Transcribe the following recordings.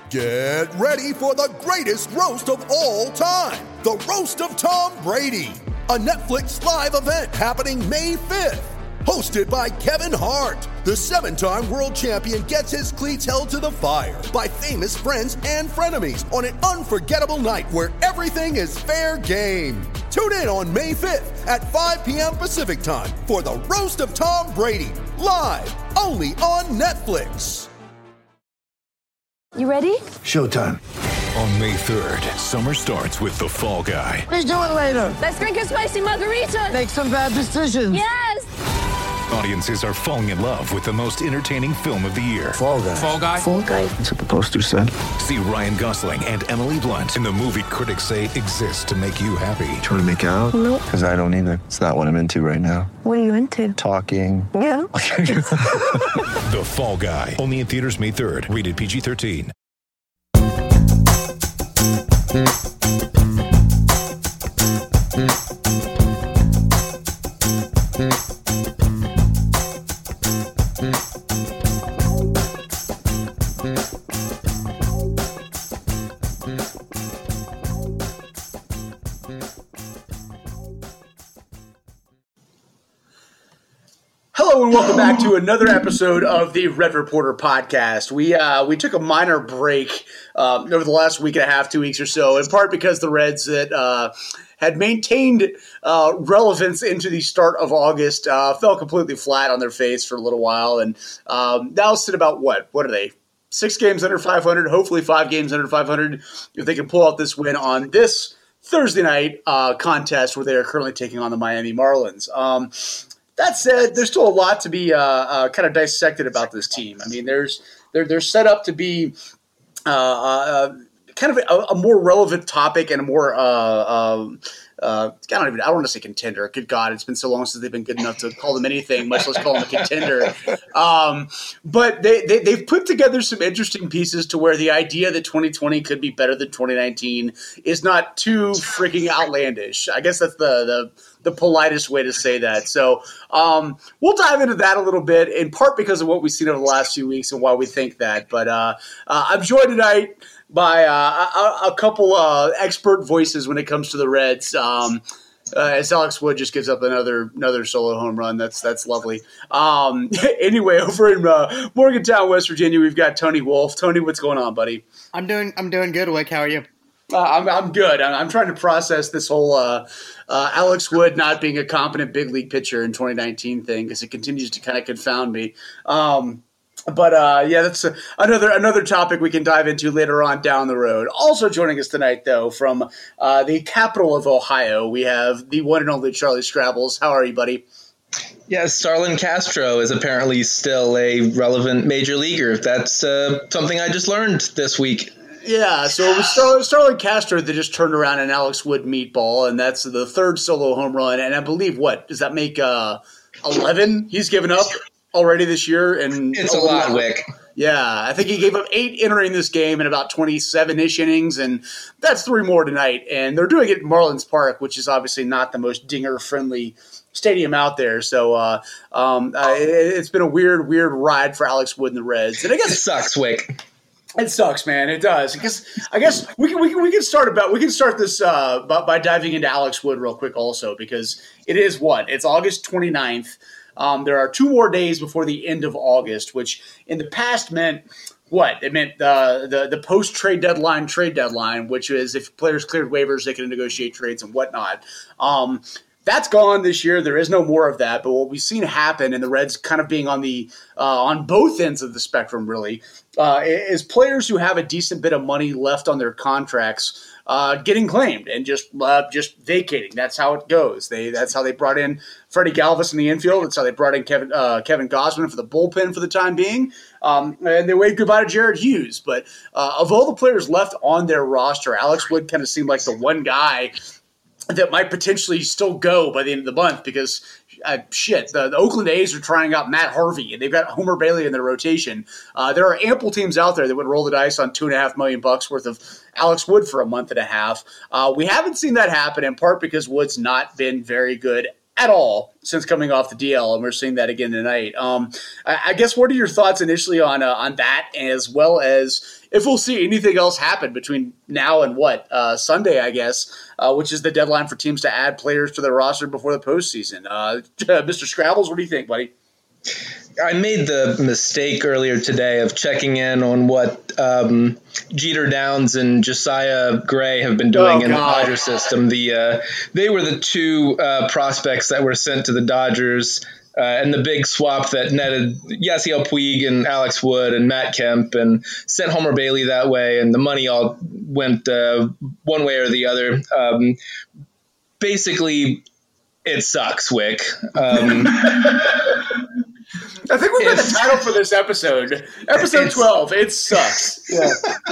Get ready for the greatest roast of all time, the Roast of Tom Brady, a Netflix live event happening May 5th. Hosted by Kevin Hart, the 7-time world champion gets his cleats held to the fire by famous friends and frenemies on an unforgettable night where everything is fair game. Tune in on May 5th at 5 p.m. Pacific time for the Roast of Tom Brady, live only on Netflix. You ready? Showtime. On May 3rd, summer starts with The Fall Guy. Let's do it later. Let's drink a spicy margarita. Make some bad decisions. Yes! Audiences are falling in love with the most entertaining film of the year. Fall Guy. Fall Guy? Fall Guy. That's what the poster said. See Ryan Gosling and Emily Blunt in the movie critics say exists to make you happy. Trying to make it out? Nope. Because I don't either. It's not what I'm into right now. What are you into? Talking. Yeah. The Fall Guy. Only in theaters May 3rd. Rated PG-13. Hello and welcome back to another episode of the Red Reporter podcast. We took a minor break over the last week and a half, 2 weeks or so, in part because the Reds that had maintained relevance into the start of August fell completely flat on their face for a little while, and now sit about what are they? 6 games under 500, hopefully 5 games under 500, if they can pull out this win on this Thursday night contest where they are currently taking on the Miami Marlins. That said, there's still a lot to be kind of dissected about this team. I mean, they're set up to be kind of a more relevant topic and a more I don't want to say contender. Good God, it's been so long since they've been good enough to call them anything, much less call them a contender. But they've put together some interesting pieces to where the idea that 2020 could be better than 2019 is not too freaking outlandish. I guess that's the politest way to say that. So we'll dive into that a little bit, in part because of what we've seen over the last few weeks and why we think that. But I'm joined tonight by a couple expert voices when it comes to the Reds. As Alex Wood just gives up another solo home run. That's lovely. Anyway, over in Morgantown, West Virginia, we've got Tony Wolf. Tony, what's going on, buddy? I'm doing good, Wick. How are you? I'm good. I'm trying to process this whole Alex Wood not being a competent big league pitcher in 2019 thing, because it continues to kind of confound me. But that's another topic we can dive into later on down the road. Also joining us tonight, though, from the capital of Ohio, we have the one and only Charlie Scrabbles. How are you, buddy? Yes, Starlin Castro is apparently still a relevant major leaguer. That's something I just learned this week. Yeah, so it was Starlin Castro that just turned around an Alex Wood meatball, and that's the third solo home run. And I believe, what, does that make 11 he's given up already this year? And it's a lot, Wick. Yeah, I think he gave up 8 entering this game in about 27-ish innings, and that's 3 more tonight. And they're doing it at Marlins Park, which is obviously not the most dinger-friendly stadium out there. So it's been a weird ride for Alex Wood and the Reds. And I guess it sucks, Wick. It sucks, man. It does. I guess we can start this by diving into Alex Wood real quick, also, because it is it's August 29th. There are 2 more days before the end of August, which in the past meant what? It meant the post trade deadline, which is if players cleared waivers, they can negotiate trades and whatnot. That's gone this year. There is no more of that. But what we've seen happen, and the Reds kind of being on the on both ends of the spectrum, really, is players who have a decent bit of money left on their contracts getting claimed and just vacating. That's how it goes. That's how they brought in Freddie Galvis in the infield. That's how they brought in Kevin Gausman for the bullpen for the time being. And they waved goodbye to Jared Hughes. But of all the players left on their roster, Alex Wood kind of seemed like the one guy that might potentially still go by the end of the month, because the Oakland A's are trying out Matt Harvey, and they've got Homer Bailey in their rotation. There are ample teams out there that would roll the dice on $2.5 million worth of Alex Wood for a month and a half. We haven't seen that happen, in part because Wood's not been very good at all since coming off the DL, and we're seeing that again tonight. I guess what are your thoughts initially on that, as well as if we'll see anything else happen between now and Sunday, I guess, which is the deadline for teams to add players to their roster before the postseason. Mr. Scrabbles, what do you think, buddy? I made the mistake earlier today of checking in on what Jeter Downs and Josiah Gray have been doing in the Dodger system. They were the two prospects that were sent to the Dodgers, and the big swap that netted Yasiel Puig and Alex Wood and Matt Kemp and sent Homer Bailey that way, and the money all went one way or the other. Basically, it sucks, Wick. I think we got the title for this episode. Episode 12. It sucks. Yeah.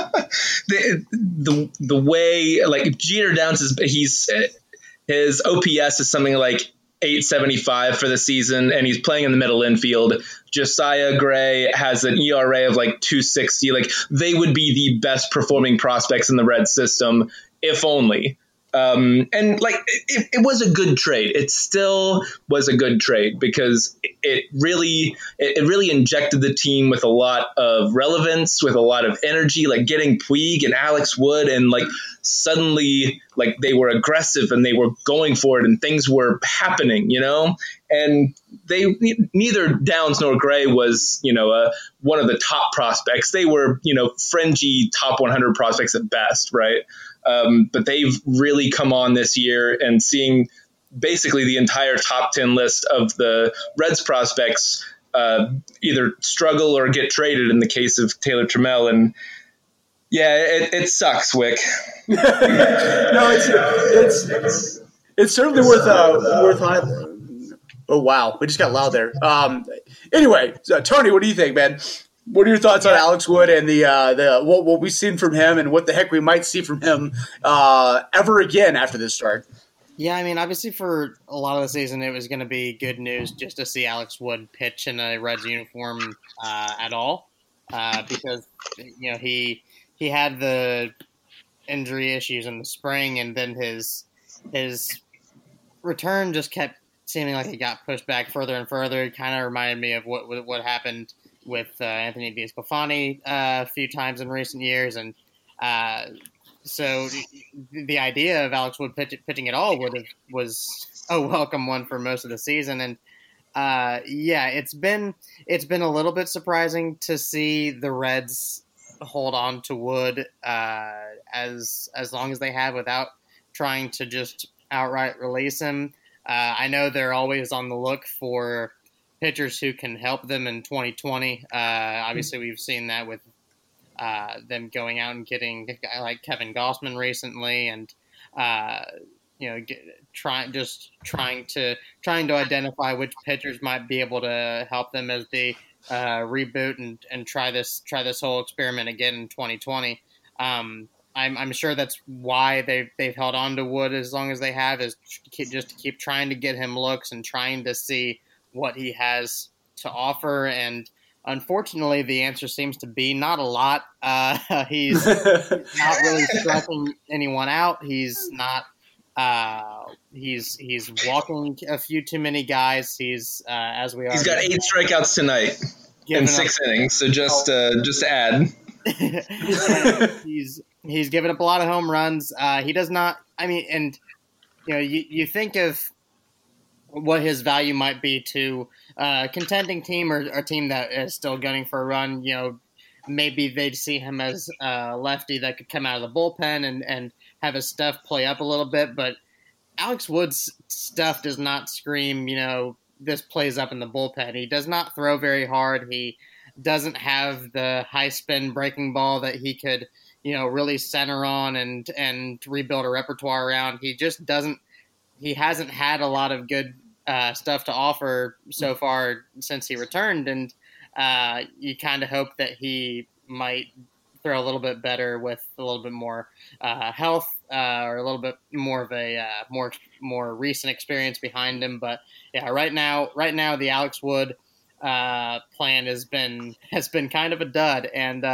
the way, like, Jeter Downs his OPS is something like 875 for the season, and he's playing in the middle infield. Josiah Gray has an ERA of like 260. Like, they would be the best performing prospects in the Red system, if only. And like it was a good trade. It still was a good trade because it really injected the team with a lot of relevance, with a lot of energy, like getting Puig and Alex Wood, and like suddenly like they were aggressive and they were going for it and things were happening, you know, and neither Downs nor Gray was, you know, one of the top prospects. They were, you know, fringy top 100 prospects at best. Right. But they've really come on this year, and seeing basically the entire top 10 list of the Reds prospects either struggle or get traded in the case of Taylor Trammell. And yeah, it sucks, Wick. No, it's certainly worth highlighting. Oh, wow. We just got loud there. Anyway, Tony, what do you think, man? What are your thoughts on Alex Wood and the what we've seen from him, and what the heck we might see from him ever again after this start? Yeah, I mean, obviously for a lot of the season, it was going to be good news just to see Alex Wood pitch in a Reds uniform at all, because you know he had the injury issues in the spring, and then his return just kept seeming like it got pushed back further and further. It kind of reminded me of what happened with Anthony Diaz-Buffoni a few times in recent years. And so the idea of Alex Wood pitching at all was a welcome one for most of the season. And yeah, it's been a little bit surprising to see the Reds hold on to Wood as long as they have without trying to just outright release him. I know they're always on the look for pitchers who can help them in 2020. Obviously, we've seen that with them going out and getting a guy like Kevin Gausman recently, and you know, trying to identify which pitchers might be able to help them as they reboot and try this whole experiment again in 2020. I'm sure that's why they've held on to Wood as long as they have, is just to keep trying to get him looks and trying to see what he has to offer. And unfortunately, the answer seems to be not a lot. He's not really stressing anyone out. He's not. He's walking a few too many guys. He's as we are. He's got 8 strikeouts tonight in 6 innings. So just to add, he's given up a lot of home runs. He does not. I mean, and you know, you think of what his value might be to a contending team or a team that is still gunning for a run. You know, maybe they'd see him as a lefty that could come out of the bullpen and have his stuff play up a little bit. But Alex Wood's stuff does not scream, you know, this plays up in the bullpen. He does not throw very hard. He doesn't have the high spin breaking ball that he could, you know, really center on and rebuild a repertoire around. He just doesn't. He hasn't had a lot of good stuff to offer so far since he returned, and you kind of hope that he might throw a little bit better with a little bit more health or a little bit more of a more recent experience behind him. But yeah, right now the Alex Wood plan has been kind of a dud, and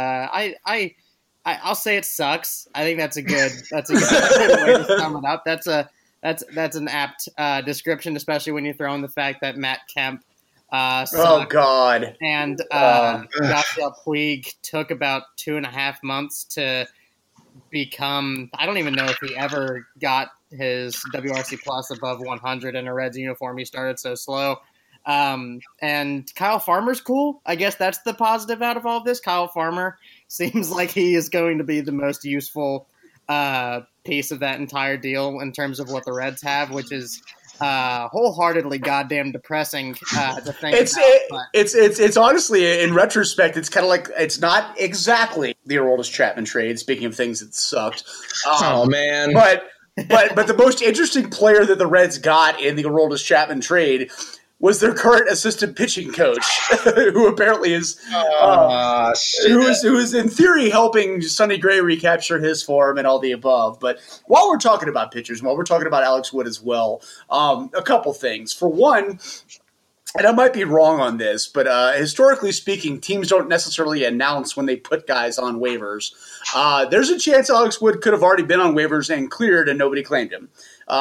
I'll say it sucks. I think that's a good way to sum it up. That's an apt description, especially when you throw in the fact that Matt Kemp Oh God! And Yasiel Puig took about 2.5 months to become. I don't even know if he ever got his WRC plus above 100 in a Reds uniform. He started so slow. And Kyle Farmer's cool. I guess that's the positive out of all of this. Kyle Farmer seems like he is going to be the most useful piece of that entire deal in terms of what the Reds have, which is wholeheartedly goddamn depressing to think about. It's honestly, in retrospect, it's kind of like it's not exactly the Aroldis Chapman trade. Speaking of things that sucked, oh man! But the most interesting player that the Reds got in the Aroldis Chapman trade was their current assistant pitching coach, who apparently is who is in theory helping Sonny Gray recapture his form and all the above. But while we're talking about pitchers, while we're talking about Alex Wood as well, a couple things. For one, and I might be wrong on this, but historically speaking, teams don't necessarily announce when they put guys on waivers. There's a chance Alex Wood could have already been on waivers and cleared, and nobody claimed him.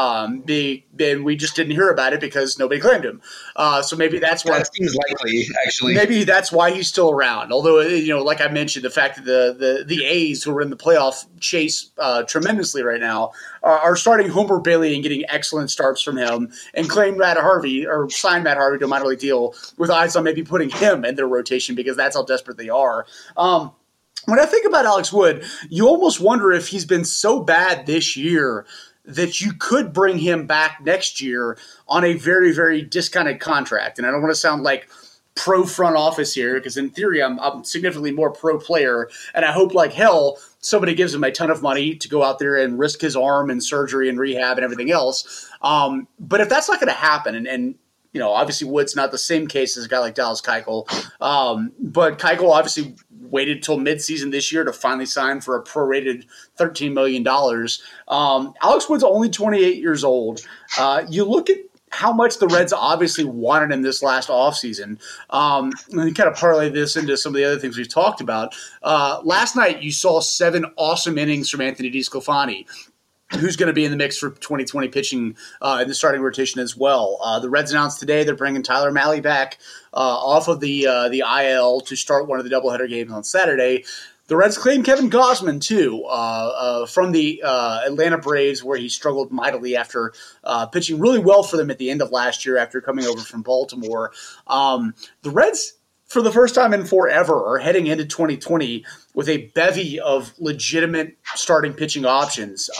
We just didn't hear about it because nobody claimed him. So maybe that's why. That seems likely, actually. Maybe that's why he's still around. Although, like I mentioned, the fact that the A's, who are in the playoff chase tremendously right now, are starting Homer Bailey and getting excellent starts from him, and claim Matt Harvey or sign Matt Harvey to a minor league deal with eyes on maybe putting him in their rotation because that's how desperate they are. When I think about Alex Wood, you almost wonder if he's been so bad this year that you could bring him back next year on a very, very discounted contract. And I don't want to sound like pro front office here because in theory I'm significantly more pro player, and I hope like hell somebody gives him a ton of money to go out there and risk his arm and surgery and rehab and everything else. But if that's not going to happen, and obviously Wood's not the same case as a guy like Dallas Keuchel, but Keuchel obviously waited till midseason this year to finally sign for a prorated $13 million. Alex Wood's only 28 years old. You look at how much the Reds obviously wanted him this last offseason. And you kind of parlay this into some of the other things we've talked about. Last night you saw 7 awesome innings from Anthony DeSclafani, who's going to be in the mix for 2020 pitching in the starting rotation as well. The Reds announced today they're bringing Tyler Mahle back off of the IL to start one of the doubleheader games on Saturday. The Reds claimed Kevin Gausman, too, from the Atlanta Braves, where he struggled mightily after pitching really well for them at the end of last year after coming over from Baltimore. The Reds, for the first time in forever, are heading into 2020 with a bevy of legitimate starting pitching options.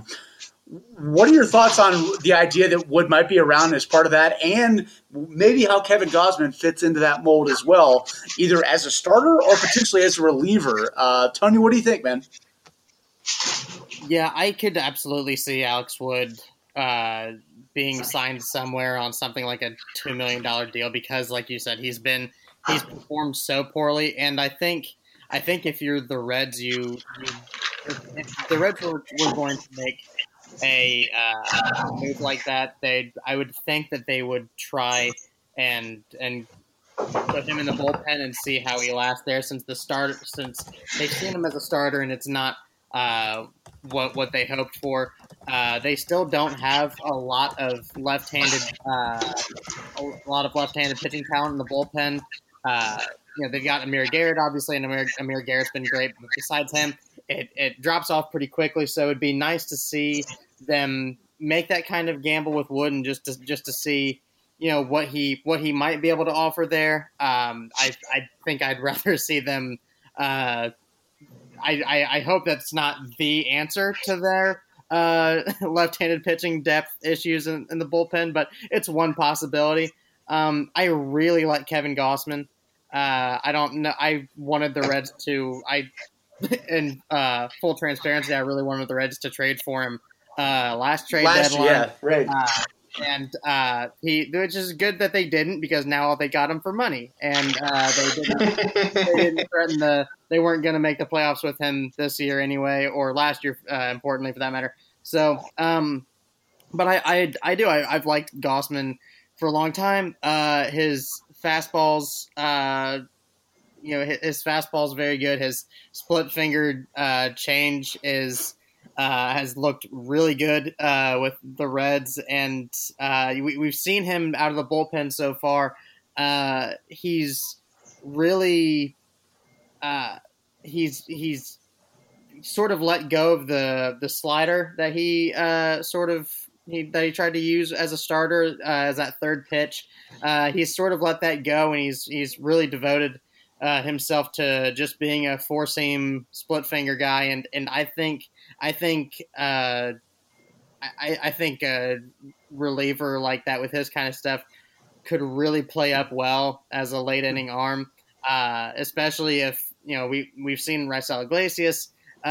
What are your thoughts on the idea that Wood might be around as part of that, and maybe how Kevin Gausman fits into that mold as well, either as a starter or potentially as a reliever? Tony, what do you think, man? Yeah, I could absolutely see Alex Wood being signed somewhere on something like a $2 million deal because, like you said, he's performed so poorly, and I think if you're the Reds, if the Reds were going to make a move like that, I would think that they would try and put him in the bullpen and see how he lasts there. Since they've seen him as a starter and it's not what they hoped for. They still don't have a lot of left-handed pitching talent in the bullpen. They've got Amir Garrett, obviously, and Amir Garrett's been great. But besides him, it drops off pretty quickly. So it'd be nice to see them make that kind of gamble with Wood and just to see, what he might be able to offer there. I think I'd rather see them. I hope that's not the answer to their left-handed pitching depth issues in the bullpen, but it's one possibility. I really like Kevin Gausman. I don't know. I wanted the Reds to. In full transparency, I really wanted the Reds to trade for him last deadline. Yeah, right. Which is good that they didn't, because now they got him for money, and they didn't threaten they weren't going to make the playoffs with him this year anyway, or last year, importantly for that matter. So, but I've liked Gausman for a long time. His fastballs, his fastball is very good. His split fingered change is has looked really good with the Reds, and we've seen him out of the bullpen so far. He's really he's sort of let go of the slider that he tried to use as a starter as that third pitch. He's sort of let that go, and he's really devoted himself to just being a four-seam split finger guy, and I think a reliever like that with his kind of stuff could really play up well as a late inning arm, especially if we've seen Raisel Iglesias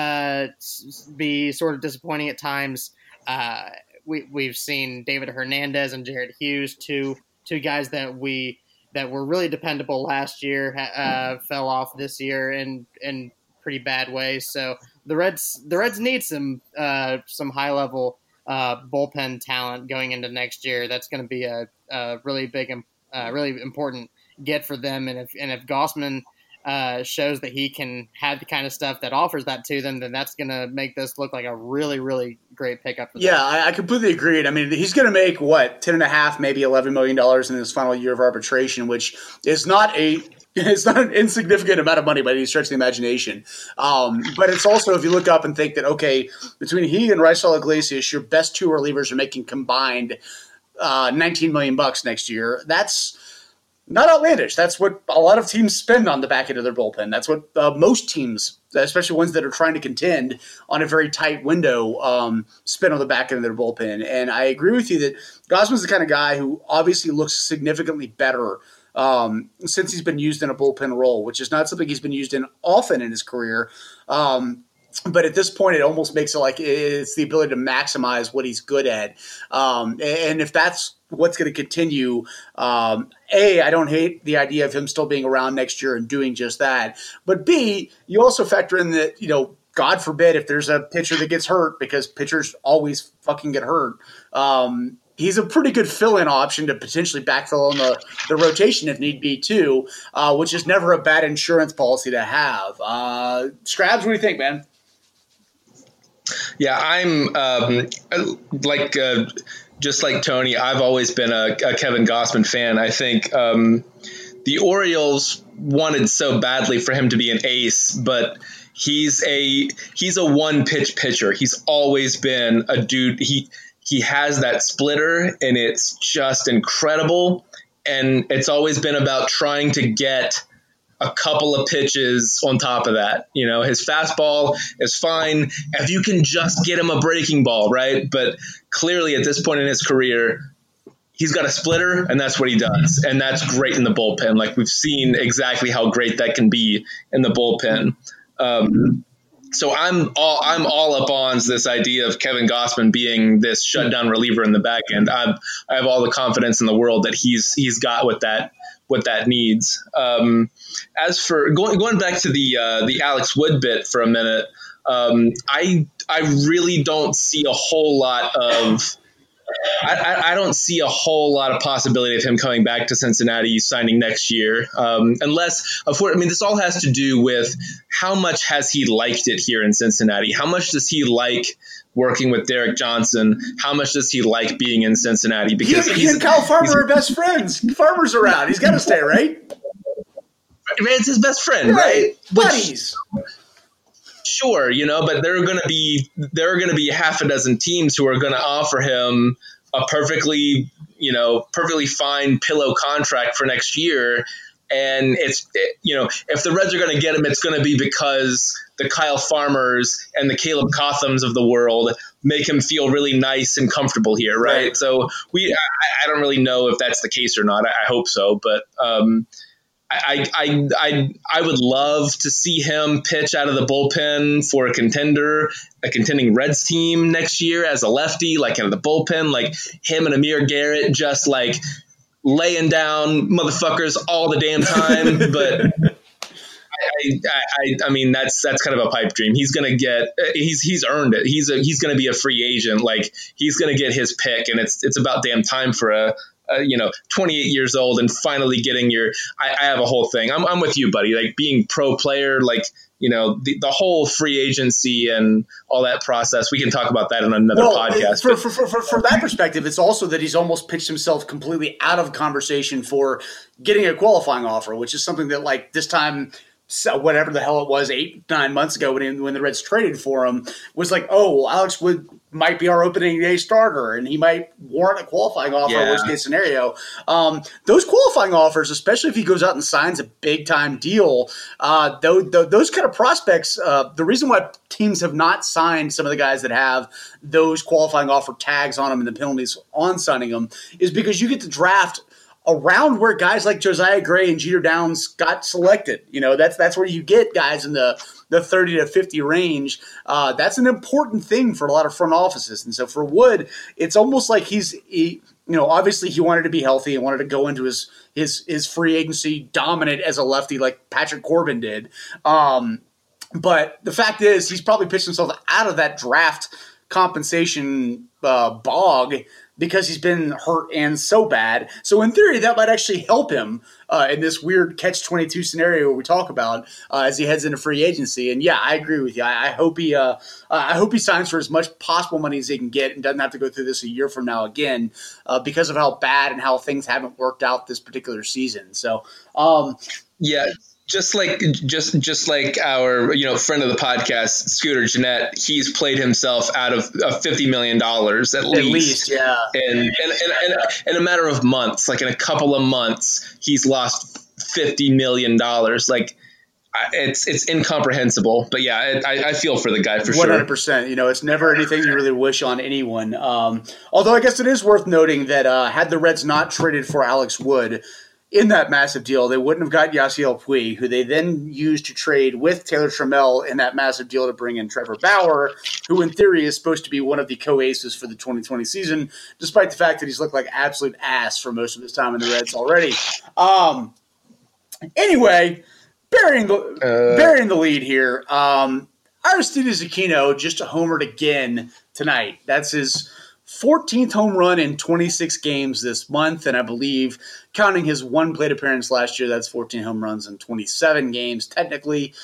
be sort of disappointing at times. We've seen David Hernandez and Jared Hughes, two guys that were really dependable last year, fell off this year in pretty bad ways. So the Reds need some high level bullpen talent going into next year. That's going to be a really big, really important get for them. And if Gausman shows that he can have the kind of stuff that offers that to them, then that's going to make this look like a really, really great pickup for them. Yeah, I completely agree. I mean, he's going to make, $10.5, maybe $11 million in his final year of arbitration, which is not it's not an insignificant amount of money by any stretch of the imagination. But it's also, if you look up and think that, okay, between he and Raisel Iglesias, your best two relievers are making combined $19 million next year. That's not outlandish. That's what a lot of teams spend on the back end of their bullpen. That's what most teams, especially ones that are trying to contend on a very tight window, spend on the back end of their bullpen. And I agree with you that Gausman's the kind of guy who obviously looks significantly better since he's been used in a bullpen role, which is not something he's been used in often in his career. But at this point, it almost makes it like it's the ability to maximize what he's good at. And if that's what's going to continue, A, I don't hate the idea of him still being around next year and doing just that. But B, you also factor in that, God forbid if there's a pitcher that gets hurt, because pitchers always fucking get hurt. He's a pretty good fill-in option to potentially backfill on the rotation if need be too, which is never a bad insurance policy to have. Scrabs, what do you think, man? Yeah, I'm just like Tony, I've always been a Kevin Gausman fan. I think the Orioles wanted so badly for him to be an ace, but he's a one-pitch pitcher. He's always been a dude. He has that splitter, and it's just incredible. And it's always been about trying to get a couple of pitches on top of that. His fastball is fine if you can just get him a breaking ball, right? But clearly at this point in his career, he's got a splitter, and that's what he does. And that's great in the bullpen. Like, we've seen exactly how great that can be in the bullpen. So I'm all up on this idea of Kevin Gausman being this shutdown reliever in the back end. I have all the confidence in the world that he's got what that needs. As for going back to the Alex Wood bit for a minute, I really don't see a whole lot of. I don't see a whole lot of possibility of him coming back to Cincinnati signing next year, unless, this all has to do with how much has he liked it here in Cincinnati? How much does he like working with Derek Johnson? How much does he like being in Cincinnati? Because he and Kyle Farmer are best friends. Farmer's around. He's got to stay, right? It's his best friend, right? Buddies. Sure, but there are going to be half a dozen teams who are going to offer him a perfectly fine pillow contract for next year. And if the Reds are going to get him, it's going to be because the Kyle Farmers and the Caleb Cothams of the world make him feel really nice and comfortable here, right? So I don't really know if that's the case or not. I hope so, but I would love to see him pitch out of the bullpen for a contending Reds team next year as a lefty, like in the bullpen, like him and Amir Garrett, just like laying down motherfuckers all the damn time. But I mean, that's kind of a pipe dream. He's going to get, he's earned it. He's going to be a free agent. Like, he's going to get his pick, and it's about damn time for a 28 years old and finally getting I have a whole thing. I'm with you, buddy. Like, being pro player, like, the whole free agency and all that process. We can talk about that in another podcast. From that perspective, it's also that he's almost pitched himself completely out of conversation for getting a qualifying offer, which is something that, like, this time, whatever the hell it was, 8-9 months ago when the Reds traded for him, was like, oh, well, Alex Wood might be our opening day starter and he might warrant a qualifying offer, worst case scenario. Those qualifying offers, especially if he goes out and signs a big time deal, those kind of prospects, the reason why teams have not signed some of the guys that have those qualifying offer tags on them and the penalties on signing them is because you get to draft around where guys like Josiah Gray and Jeter Downs got selected. That's where you get guys in the 30 to 50 range. That's an important thing for a lot of front offices. And so for Wood, it's almost like obviously he wanted to be healthy and wanted to go into his free agency dominant as a lefty like Patrick Corbin did. But the fact is he's probably pitched himself out of that draft compensation bog because he's been hurt and so bad. So in theory, that might actually help him in this weird catch-22 scenario we talk about as he heads into free agency. And yeah, I agree with you. I hope he signs for as much possible money as he can get and doesn't have to go through this a year from now again because of how bad and how things haven't worked out this particular season. So yeah. Just like our friend of the podcast, Scooter Jeanette, he's played himself out of $50 million at least, yeah. And in a matter of months, like in a couple of months, he's lost $50 million. Like it's incomprehensible. But yeah, I feel for the guy for 100%. Sure. It's never anything you really wish on anyone. Although I guess it is worth noting that had the Reds not traded for Alex Wood in that massive deal, they wouldn't have got Yasiel Puig, who they then used to trade with Taylor Trammell in that massive deal to bring in Trevor Bauer, who in theory is supposed to be one of the co-aces for the 2020 season, despite the fact that he's looked like absolute ass for most of his time in the Reds already. Anyway, burying the lead here, Aristides Aquino just homered again tonight. That's his 14th home run in 26 games this month, and I believe, counting his one plate appearance last year, that's 14 home runs in 27 games technically.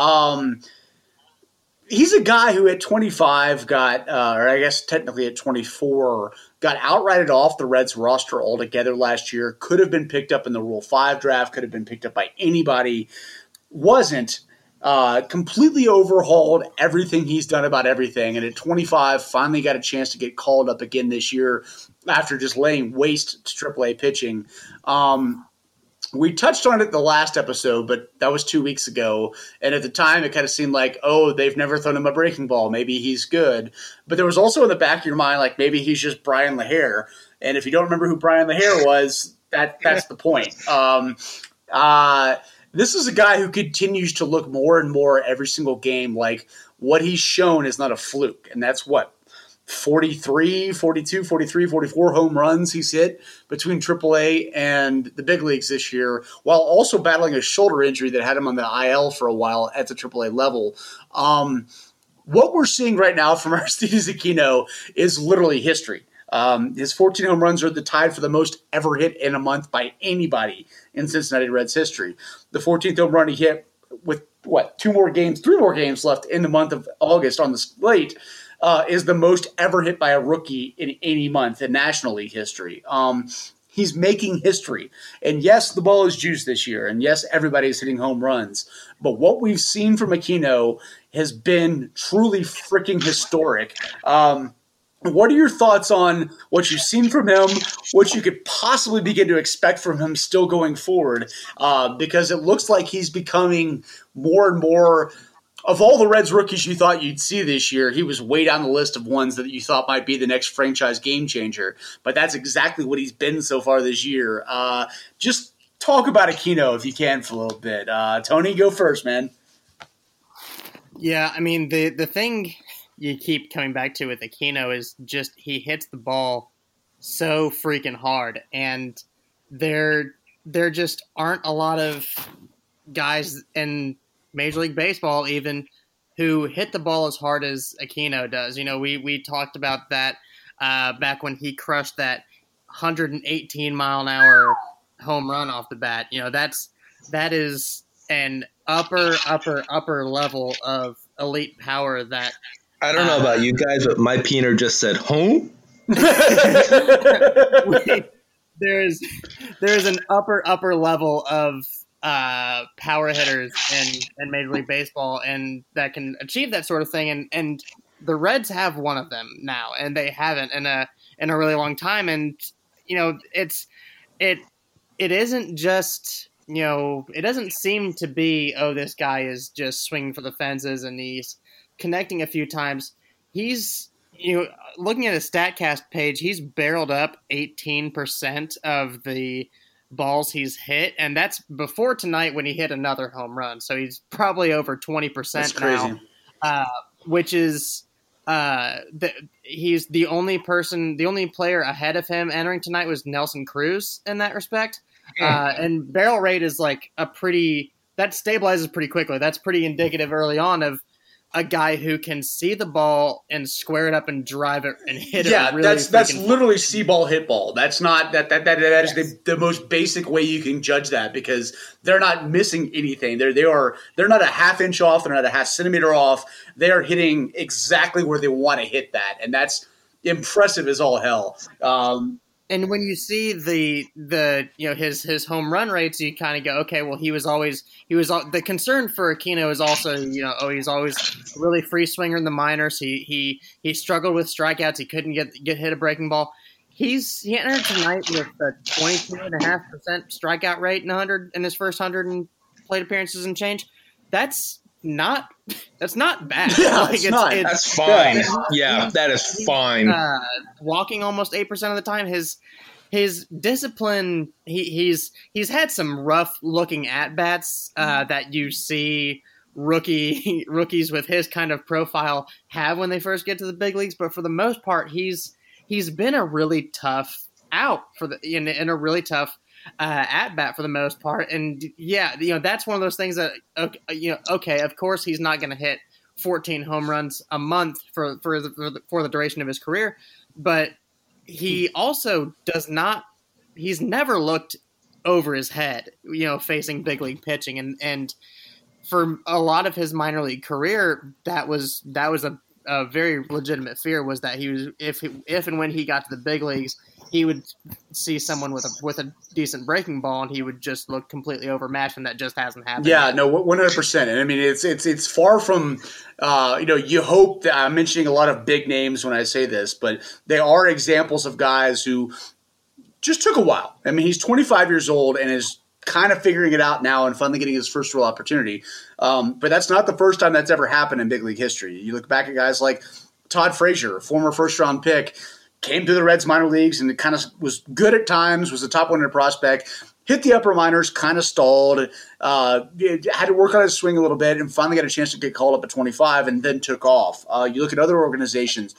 He's a guy who at 25 got, or I guess technically at 24, got outrighted off the Reds roster altogether last year, could have been picked up in the Rule 5 draft, could have been picked up by anybody, wasn't. Completely overhauled everything he's done about everything. And at 25, finally got a chance to get called up again this year after just laying waste to AAA pitching. We touched on it the last episode, but that was 2 weeks ago. And at the time, it kind of seemed like, oh, they've never thrown him a breaking ball. Maybe he's good. But there was also in the back of your mind, like maybe he's just Brian LaHair. And if you don't remember who Brian LaHair was, that's the point. This is a guy who continues to look more and more every single game like what he's shown is not a fluke. And that's what, 43, 42, 43, 44 home runs he's hit between AAA and the big leagues this year, while also battling a shoulder injury that had him on the IL for a while at the AAA level. What we're seeing right now from Aristides Aquino is literally history. His 14 home runs are the tied for the most ever hit in a month by anybody in Cincinnati Reds history. The 14th home run he hit with, 3 more games left in the month of August on the slate, is the most ever hit by a rookie in any month in National League history. He's making history. And yes, the ball is juiced this year. And yes, everybody's hitting home runs. But what we've seen from Aquino has been truly freaking historic. What are your thoughts on what you've seen from him, what you could possibly begin to expect from him still going forward? Because it looks like he's becoming more and more of all the Reds rookies you thought you'd see this year. He was way down the list of ones that you thought might be the next franchise game changer. But that's exactly what he's been so far this year. Just talk about Aquino if you can for a little bit. Tony, go first, man. Yeah, I mean, the thing you keep coming back to with Aquino is just he hits the ball so freaking hard, and there just aren't a lot of guys in Major League Baseball even who hit the ball as hard as Aquino does. We talked about that back when he crushed that 118 mile an hour home run off the bat. That is an upper level of elite power that I don't know about you guys, but my peener just said, "Home." there's an upper level of power hitters in Major League Baseball, and that can achieve that sort of thing. And the Reds have one of them now, and they haven't in a really long time. And it isn't just, it doesn't seem to be, oh, this guy is just swinging for the fences and he's connecting a few times. He's, looking at his StatCast page, he's barreled up 18% of the balls he's hit, and that's before tonight when he hit another home run. So he's probably over 20% now, which is he's the only player ahead of him entering tonight was Nelson Cruz in that respect. And barrel rate is like that stabilizes pretty quickly. That's pretty indicative early on of a guy who can see the ball and square it up and drive it and hit it. Yeah, really that's literally see ball, hit ball. That's not that is the most basic way you can judge that, because they're not missing anything. They're not a half inch off. They're not a half centimeter off. They are hitting exactly where they want to hit that, and that's impressive as all hell. And when you see his home run rates, you kind of go, okay, well, the concern for Aquino is also, he's always a really free swinger in the minors. He struggled with strikeouts. He couldn't get hit a breaking ball. He entered tonight with a 22.5% strikeout rate in his first 100 plate appearances and change. That's not bad. Yeah, that's fine. Yeah, that is fine. Walking almost 8% of the time. His discipline. He's had some rough looking at bats that you see rookies with his kind of profile have when they first get to the big leagues. But for the most part, he's been a really tough out in a really tough at bat for the most part. And that's one of those things that, okay, of course he's not going to hit 14 home runs a month for the duration of his career, but he also he's never looked over his head, facing big league pitching. And for a lot of his minor league career, that was a very legitimate fear, was that he was, if and when he got to the big leagues, he would see someone with a decent breaking ball and he would just look completely overmatched, and that just hasn't happened. Yeah, yet. no, 100%. And I mean, it's far from, you hope that I'm mentioning a lot of big names when I say this, but they are examples of guys who just took a while. I mean, he's 25 years old and is kind of figuring it out now and finally getting his first real opportunity. But that's not the first time that's ever happened in big league history. You look back at guys like Todd Frazier, former first-round pick, came to the Reds minor leagues and kind of was good at times, was a top 100 prospect, hit the upper minors, kind of stalled, had to work on his swing a little bit, and finally got a chance to get called up at 25 and then took off. You look at other organizations,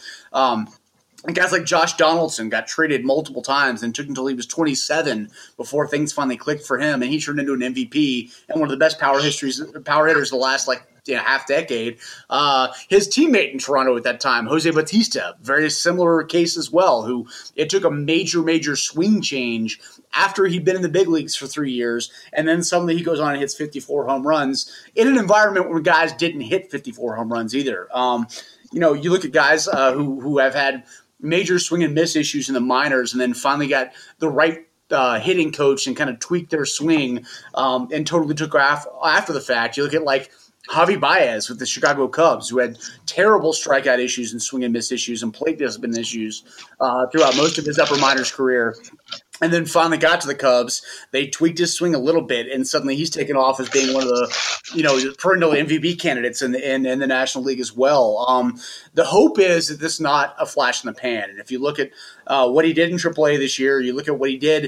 and guys like Josh Donaldson got traded multiple times and took until he was 27 before things finally clicked for him, and he turned into an MVP and one of the best power hitters of the last half decade. His teammate in Toronto at that time, Jose Bautista, very similar case as well, who it took a major swing change after he'd been in the big leagues for 3 years, and then suddenly he goes on and hits 54 home runs in an environment where guys didn't hit 54 home runs either. You look at guys who have had major swing and miss issues in the minors and then finally got the right hitting coach and kind of tweaked their swing and totally took off after the fact. You look at like Javi Baez with the Chicago Cubs, who had terrible strikeout issues and swing and miss issues and plate discipline issues throughout most of his upper minors career. And then finally got to the Cubs. They tweaked his swing a little bit, and suddenly he's taken off as being one of the, perennial MVP candidates in the National League as well. The hope is that this is not a flash in the pan. And if you look at what he did in AAA this year, you look at what he did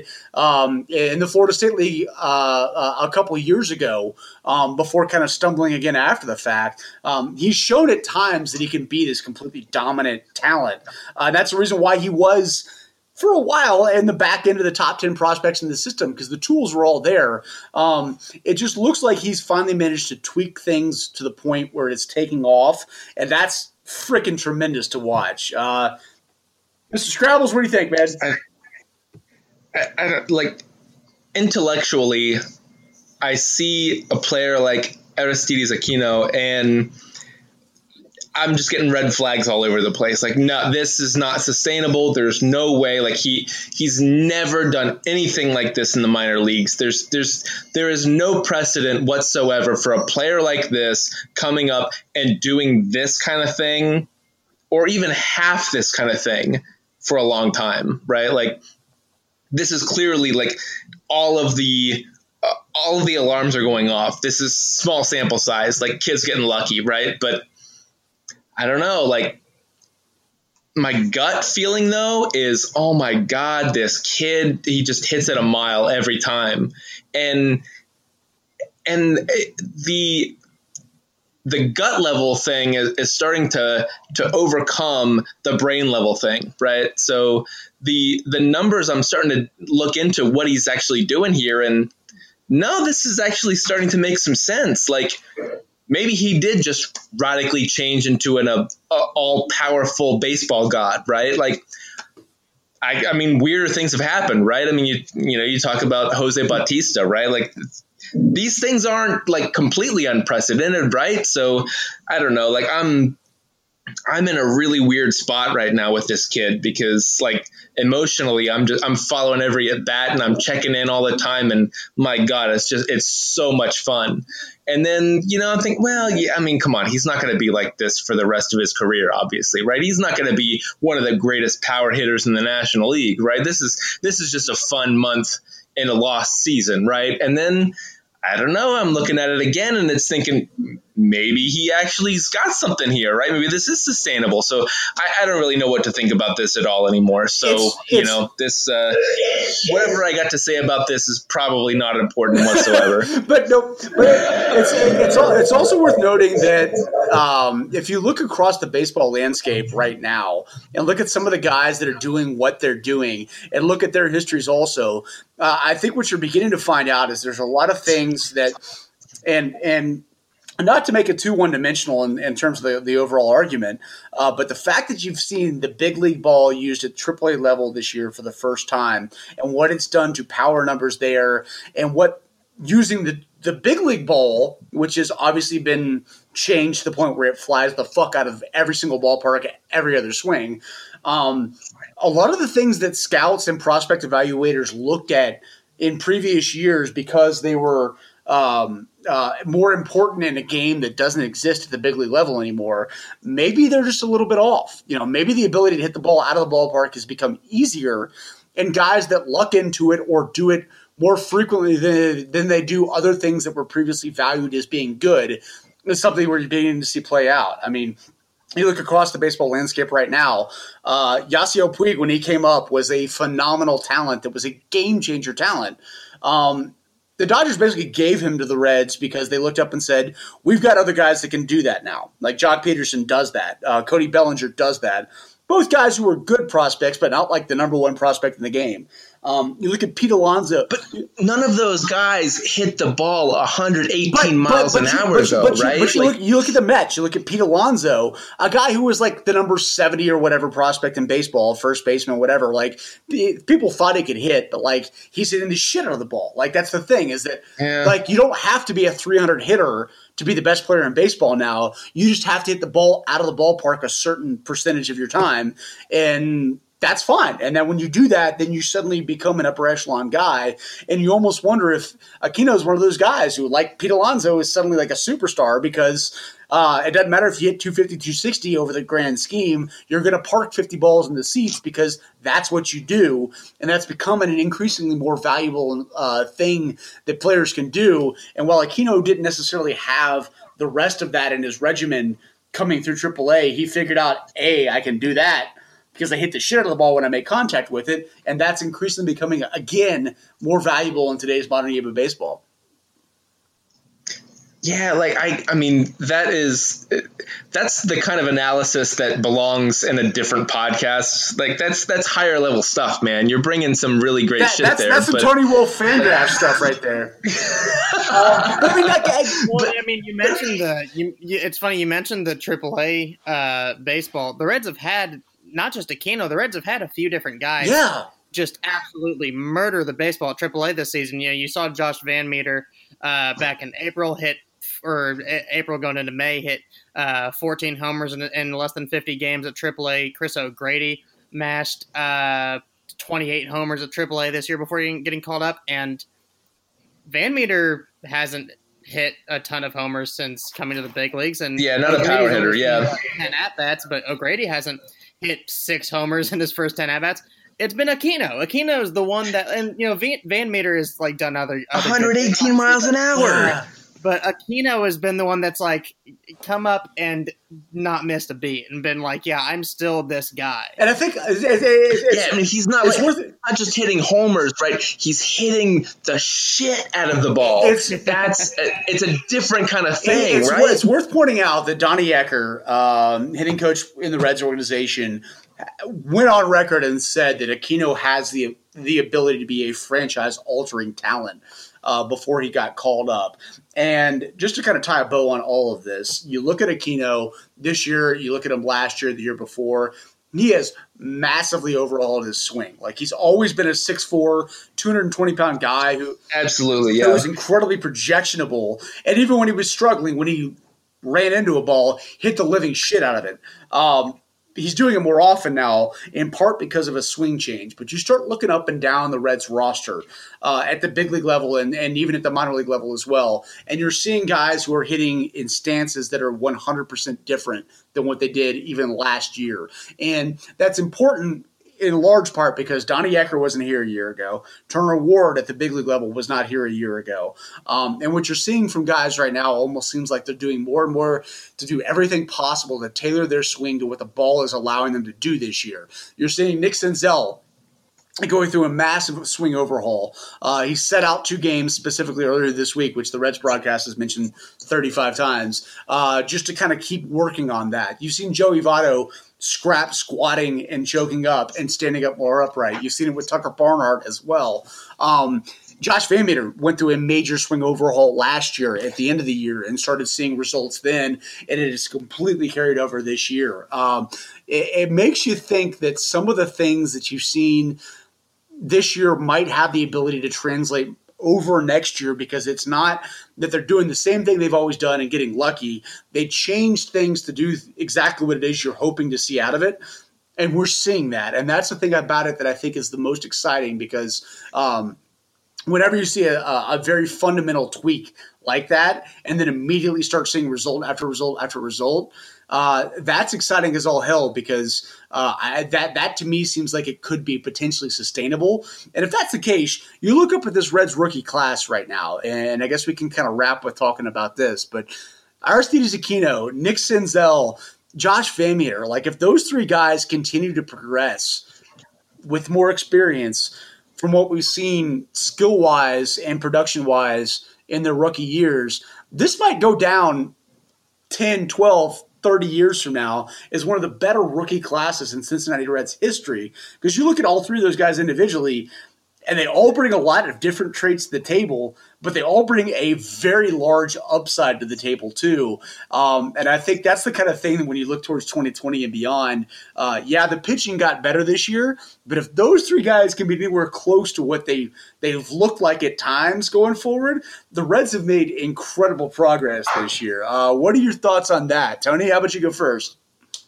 in the Florida State League a couple of years ago, before kind of stumbling again after the fact, he's shown at times that he can be this completely dominant talent. That's the reason why he was, for a while, in the back end of the top 10 prospects in the system, because the tools were all there. It just looks like he's finally managed to tweak things to the point where it's taking off, and that's freaking tremendous to watch. Mr. Scrabbles, what do you think, man? I intellectually, I see a player like Aristides Aquino, and I'm just getting red flags all over the place. Like, no, this is not sustainable. There's no way. Like he's never done anything like this in the minor leagues. There is no precedent whatsoever for a player like this coming up and doing this kind of thing, or even half this kind of thing for a long time, right? Like, this is clearly like all of the alarms are going off. This is small sample size, like kids getting lucky, right? But I don't know, like, my gut feeling though is, oh my God, this kid, he just hits it a mile every time. And the gut level thing is starting to overcome the brain level thing, right? So the numbers, I'm starting to look into what he's actually doing here, and no, this is actually starting to make some sense. Like, maybe he did just radically change into an all-powerful baseball god, right? Like, I mean, weirder things have happened, right? I mean, you talk about Jose Bautista, right? Like, these things aren't like completely unprecedented, right? So I don't know. Like, I'm in a really weird spot right now with this kid, because like emotionally I'm following every at bat and I'm checking in all the time, and my God, it's so much fun. And then, I think, well, yeah, I mean, come on, he's not going to be like this for the rest of his career, obviously, right? He's not going to be one of the greatest power hitters in the National League, right? This is just a fun month in a lost season, right? And then, I don't know, I'm looking at it again and it's thinking maybe he actually's got something here, right? Maybe this is sustainable. So I don't really know what to think about this at all anymore. So, this whatever I got to say about this is probably not important whatsoever. but it's also worth noting that if you look across the baseball landscape right now and look at some of the guys that are doing what they're doing and look at their histories also, I think what you're beginning to find out is there's a lot of things that and not to make it too one-dimensional in terms of the overall argument, but the fact that you've seen the big league ball used at AAA level this year for the first time, and what it's done to power numbers there, and what using the big league ball, which has obviously been changed to the point where it flies the fuck out of every single ballpark, every other swing. A lot of the things that scouts and prospect evaluators looked at in previous years because they were more important in a game that doesn't exist at the big league level anymore, maybe they're just a little bit off. Maybe the ability to hit the ball out of the ballpark has become easier, and guys that luck into it or do it more frequently than they do other things that were previously valued as being good is something we're beginning to see play out. I mean, you look across the baseball landscape right now, Yasiel Puig, when he came up, was a phenomenal talent that was a game-changer talent. The Dodgers basically gave him to the Reds because they looked up and said, we've got other guys that can do that now. Like Jock Peterson does that. Cody Bellinger does that. Both guys who were good prospects, but not like the number one prospect in the game. You look at Pete Alonso. But none of those guys hit the ball 118 miles an hour, right? But you look at the Mets. You look at Pete Alonso, a guy who was like the number 70 or whatever prospect in baseball, first baseman, whatever. Like, people thought he could hit, but like he's hitting the shit out of the ball. Like, that's the thing is that like you don't have to be a 300 hitter to be the best player in baseball now. You just have to hit the ball out of the ballpark a certain percentage of your time, and that's fine. And then when you do that, then you suddenly become an upper echelon guy. And you almost wonder if Aquino is one of those guys who, like Pete Alonso, is suddenly like a superstar because it doesn't matter if you hit 250, 260 over the grand scheme. You're going to park 50 balls in the seats because that's what you do. And that's becoming an increasingly more valuable thing that players can do. And while Aquino didn't necessarily have the rest of that in his regimen coming through AAA, he figured out, I can do that because I hit the shit out of the ball when I make contact with it, and that's increasingly becoming, again, more valuable in today's modern game of baseball. Yeah, like I mean, that's the kind of analysis that belongs in a different podcast. Like that's higher level stuff, man. You're bringing some really great shit there. That's the Tony Wolf Fangraph stuff right there. You mentioned it's funny you mentioned the AAA baseball. The Reds have had not just Aquino. The Reds have had a few different guys. Yeah. Just absolutely murder the baseball at AAA this season. You saw Josh Van Meter back in April April going into May, hit 14 homers in less than 50 games at AAA. Chris O'Grady mashed 28 homers at AAA this year before getting called up, and Van Meter hasn't hit a ton of homers since coming to the big leagues. And not a power hitter, 10 at-bats, but O'Grady hasn't hit 6 homers in his first 10 at-bats. It's been Aquino. Aquino is the one that, and Van Meter has like done other 118 miles an hour. Yeah. But Aquino has been the one that's like come up and not missed a beat and been like, yeah, I'm still this guy. And I think he's not not just hitting homers, right? He's hitting the shit out of the ball. It's a different kind of thing, right? It's worth pointing out that Donnie Ecker, hitting coach in the Reds organization, went on record and said that Aquino has the ability to be a franchise-altering talent before he got called up. And just to kind of tie a bow on all of this, you look at Aquino this year, you look at him last year, the year before, he has massively overhauled his swing. Like, he's always been a 6'4", 220-pound guy who was incredibly projectionable. And even when he was struggling, when he ran into a ball, hit the living shit out of it. He's doing it more often now, in part because of a swing change. But you start looking up and down the Reds roster at the big league level and even at the minor league level as well, and you're seeing guys who are hitting in stances that are 100% different than what they did even last year. And that's important in large part because Donnie Ecker wasn't here a year ago. Turner Ward at the big league level was not here a year ago. And what you're seeing from guys right now almost seems like they're doing more and more to do everything possible to tailor their swing to what the ball is allowing them to do this year. You're seeing Nick Senzel going through a massive swing overhaul. He set out 2 games specifically earlier this week, which the Reds broadcast has mentioned 35 times, just to kind of keep working on that. You've seen Joey Votto scrap squatting and choking up and standing up more upright. You've seen it with Tucker Barnhart as well. Josh Van Meter went through a major swing overhaul last year at the end of the year and started seeing results then, and it is completely carried over this year. It makes you think that some of the things that you've seen this year might have the ability to translate over next year, because it's not that they're doing the same thing they've always done and getting lucky. They changed things to do exactly what it is you're hoping to see out of it. And we're seeing that. And that's the thing about it that I think is the most exciting, because whenever you see a very fundamental tweak like that and then immediately start seeing result after result after result, that's exciting as all hell, because that to me seems like it could be potentially sustainable. And if that's the case, you look up at this Reds rookie class right now, and I guess we can kind of wrap with talking about this, but Aristides Aquino, Nick Senzel, Josh Van Meter, like if those 3 guys continue to progress with more experience from what we've seen skill-wise and production-wise in their rookie years, this might go down 10, 12, 30 years from now is one of the better rookie classes in Cincinnati Reds history, because you look at all 3 of those guys individually, and they all bring a lot of different traits to the table, but they all bring a very large upside to the table too. And I think that's the kind of thing that when you look towards 2020 and beyond, the pitching got better this year, but if those 3 guys can be anywhere close to what they've looked like at times going forward, the Reds have made incredible progress this year. What are your thoughts on that? Tony, how about you go first?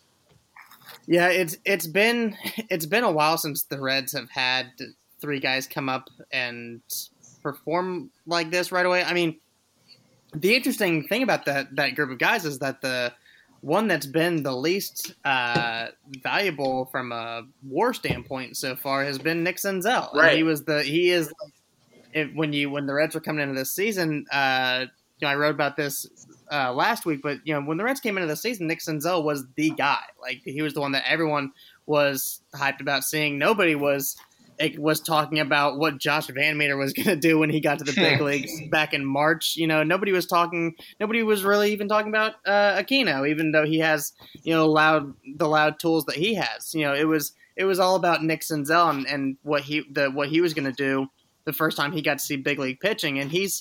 Yeah, it's been a while since the Reds have had 3 guys come up and perform like this right away. I mean, the interesting thing about that group of guys is that the one that's been the least valuable from a WAR standpoint so far has been Nick Senzel. Right. When the Reds were coming into this season, I wrote about this last week, but when the Reds came into the season, Nick Senzel was the guy. Like, he was the one that everyone was hyped about seeing. Nobody was talking about what Josh Van Meter was going to do when he got to the big leagues back in March. Nobody was really even talking about Aquino, even though he has, the loud tools that he has. It was all about Nick Senzel and what he was going to do the first time he got to see big league pitching. And he's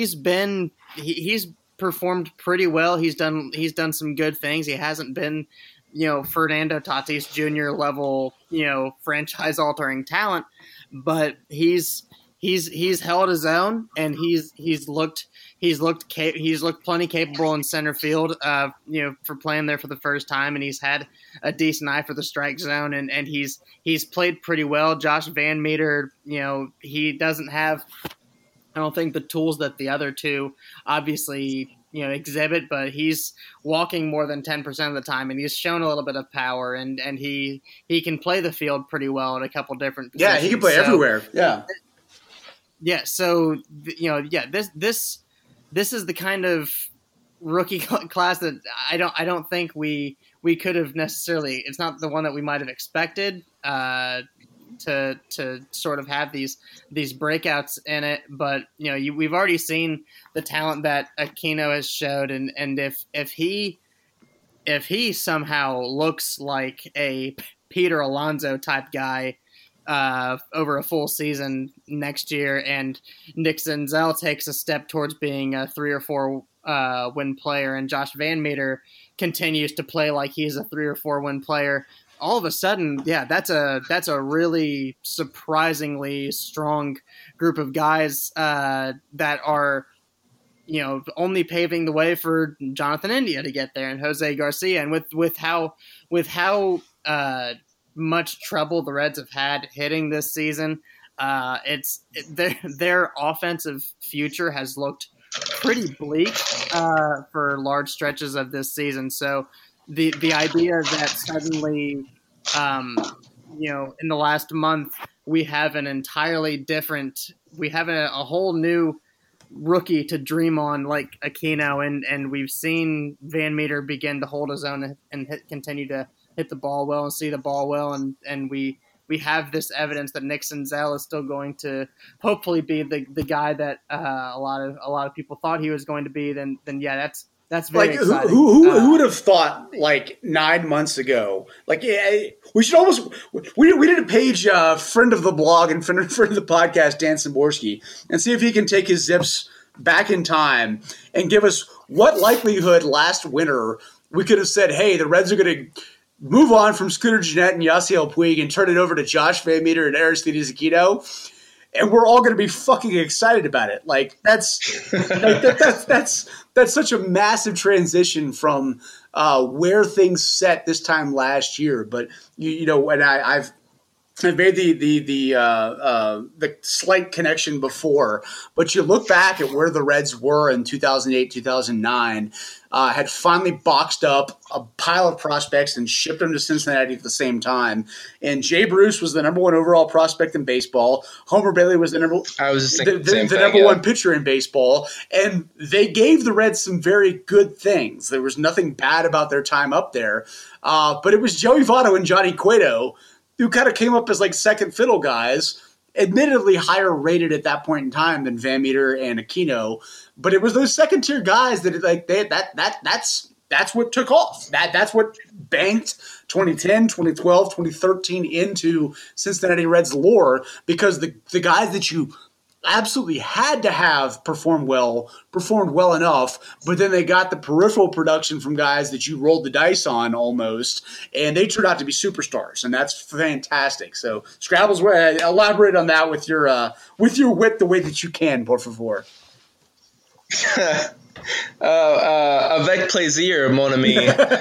performed pretty well. He's done some good things. He hasn't been, Fernando Tatis Jr. level, franchise altering talent, but he's he's held his own, and he's looked plenty capable in center field, for playing there for the first time, and he's had a decent eye for the strike zone, and he's played pretty well. Josh Van Meter, he doesn't have, I don't think, the tools that the other two obviously exhibit, but he's walking more than 10% of the time, and he's shown a little bit of power, and he can play the field pretty well at a couple different positions. Yeah, he can play everywhere. Yeah. Yeah, so this is the kind of rookie class that I don't think we could have necessarily. It's not the one that we might have expected to sort of have these breakouts in it, but we've already seen the talent that Aquino has showed, and if he somehow looks like a Peter Alonso type guy over a full season next year, and Nick Senzel takes a step towards being a 3 or 4 win player, and Josh Van Meter continues to play like he's a 3 or 4 win player, all of a sudden, yeah, that's a really surprisingly strong group of guys that are, only paving the way for Jonathan India to get there, and Jose Garcia, and with how much trouble the Reds have had hitting this season, their offensive future has looked pretty bleak for large stretches of this season. So the idea that suddenly, in the last month, we have an entirely different, we have a whole new rookie to dream on like Aquino, and we've seen Van Meter begin to hold his own and continue to hit the ball well and see the ball well, and we have this evidence that Nick Senzel is still going to hopefully be the guy that a lot of people thought he was going to be. Then yeah, that's very exciting. Who would have thought 9 months ago? We should almost we did a page friend of the blog and friend of the podcast, Dan Szymborski, and see if he can take his zips back in time and give us what likelihood last winter we could have said, hey, the Reds are going to move on from Scooter Gennett and Yasiel Puig and turn it over to Josh Van Meter and Aristides Aquino, and we're all going to be fucking excited about it. That's such a massive transition from where things set this time last year. But and I've made the slight connection before, but you look back at where the Reds were in 2008, 2009, had finally boxed up a pile of prospects and shipped them to Cincinnati at the same time. And Jay Bruce was the number 1 overall prospect in baseball. Homer Bailey was the number 1 pitcher in baseball. And they gave the Reds some very good things. There was nothing bad about their time up there. But it was Joey Votto and Johnny Cueto who kind of came up as second fiddle guys, admittedly higher rated at that point in time than Van Meter and Aquino, but it was those second tier guys that that's what took off. That's what banked 2010, 2012, 2013 into Cincinnati Reds lore, because the guys that you absolutely had to have performed well enough, but then they got the peripheral production from guys that you rolled the dice on almost, and they turned out to be superstars, and that's fantastic. So Scrabbles, elaborate on that with your wit the way that you can, por favor. Avec plaisir, mon ami.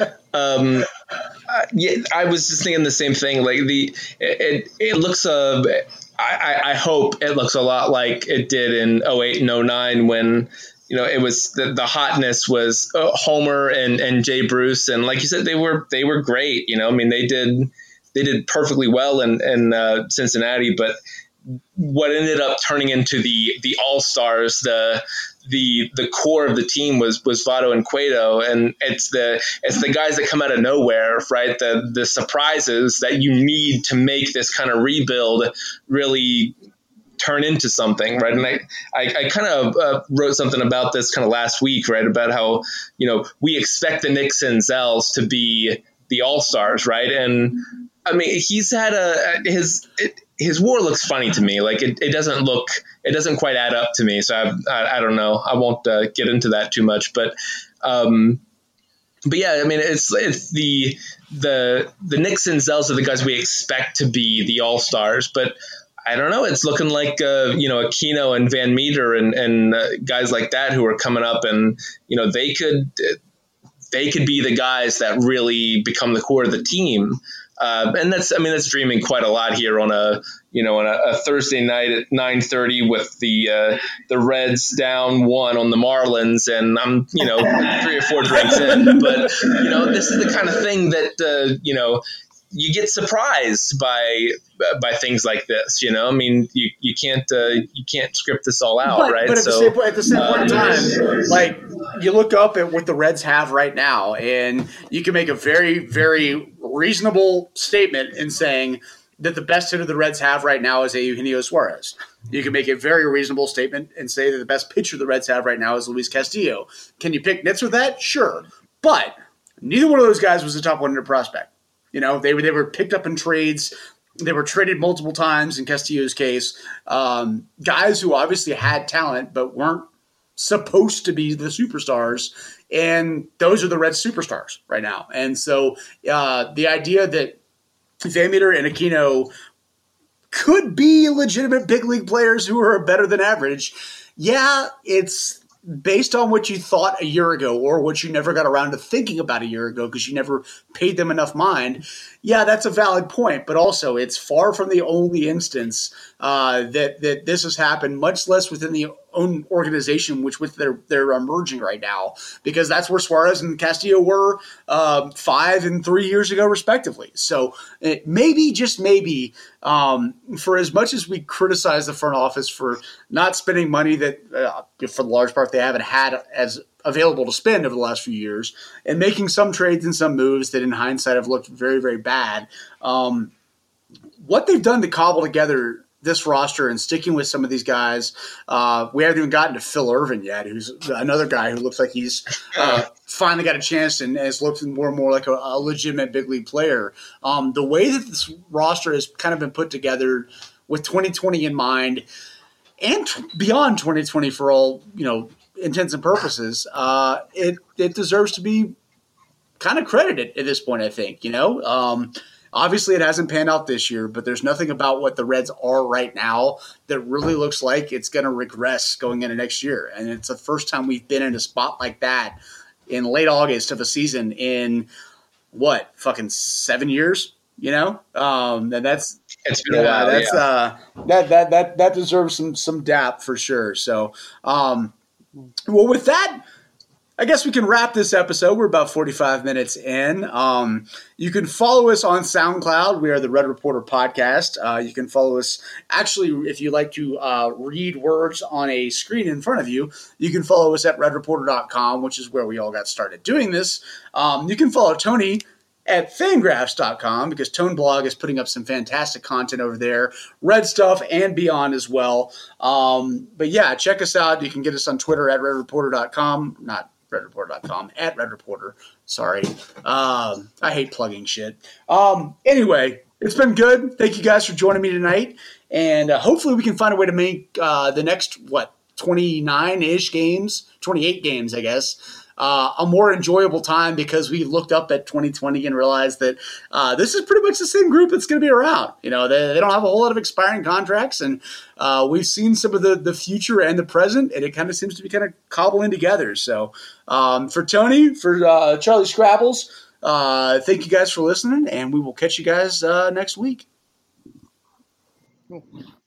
Yeah, I was just thinking the same thing. It looks I hope it looks a lot like it did in 08 and 09 when, it was the hotness was Homer and Jay Bruce. And like you said, they were great. They did perfectly well in Cincinnati, but what ended up turning into the all-stars, the core of the team was Votto and Cueto, and it's the guys that come out of nowhere, right? The surprises that you need to make this kind of rebuild really turn into something, right? And I kind of wrote something about this kind of last week, right? About how we expect the Nick Senzels to be the all-stars, right? And I mean, he's had his WAR looks funny to me. It doesn't quite add up to me. So I don't know. I won't get into that too much, but yeah, I mean, it's the Nick Senzels are the guys we expect to be the all-stars, but I don't know. It's looking like Aquino and Van Meter and guys like that who are coming up, and they could be the guys that really become the core of the team. And that's dreaming quite a lot here on a Thursday night at 9:30 with the Reds down 1 on the Marlins, and I'm 3 or 4 drinks in. But this is the kind of thing that you get surprised by things like this. You can't script this all out, right? But at the same point in time, like you look up at what the Reds have right now, and you can make a very, very reasonable statement in saying that the best hitter the Reds have right now is Eugenio Suarez. You can make a very reasonable statement and say that the best pitcher the Reds have right now is Luis Castillo. Can you pick nits with that? Sure. But neither one of those guys was a top 100 prospect. They were picked up in trades. They were traded multiple times in Castillo's case. Guys who obviously had talent but weren't supposed to be the superstars. And those are the Reds superstars right now. And so the idea that Van Meter and Aquino could be legitimate big league players who are better than average, it's based on what you thought a year ago or what you never got around to thinking about a year ago because you never paid them enough mind. Yeah, that's a valid point, but also it's far from the only instance that this has happened, much less within the own organization, which they're emerging right now, because that's where Suarez and Castillo were 5 and 3 years ago, respectively. So maybe, just maybe, for as much as we criticize the front office for not spending money that, for the large part, they haven't had as available to spend over the last few years, and making some trades and some moves that in hindsight have looked very, very bad, what they've done to cobble together this roster and sticking with some of these guys. We haven't even gotten to Phil Irvin yet, who's another guy who looks like he's finally got a chance and has looked more and more like a legitimate big league player. The way that this roster has kind of been put together with 2020 in mind and beyond 2020 for all, intents and purposes, it deserves to be kind of credited at this point, I think, Obviously, it hasn't panned out this year, but there's nothing about what the Reds are right now that really looks like it's going to regress going into next year. And it's the first time we've been in a spot like that in late August of a season in, 7 years? And that's it's been a while. That's that deserves some dap for sure. So, with that, I guess we can wrap this episode. We're about 45 minutes in. You can follow us on SoundCloud. We are the Red Reporter Podcast. You can follow us. Actually, if you like to read words on a screen in front of you, you can follow us at redreporter.com, which is where we all got started doing this. You can follow Tony at fangraphs.com because Tone Blog is putting up some fantastic content over there, Red stuff and beyond as well. But yeah, check us out. You can get us on Twitter at redreporter.com, not redreporter.com, at redreporter. Sorry. I hate plugging shit. Anyway, it's been good. Thank you guys for joining me tonight. And hopefully we can find a way to make the next, 29-ish games, 28 games, I guess, a more enjoyable time because we looked up at 2020 and realized that this is pretty much the same group that's going to be around. They don't have a whole lot of expiring contracts, and we've seen some of the future and the present, and it kind of seems to be kind of cobbling together. So for Tony, for Charlie Scrabbles, thank you guys for listening, and we will catch you guys next week. Cool.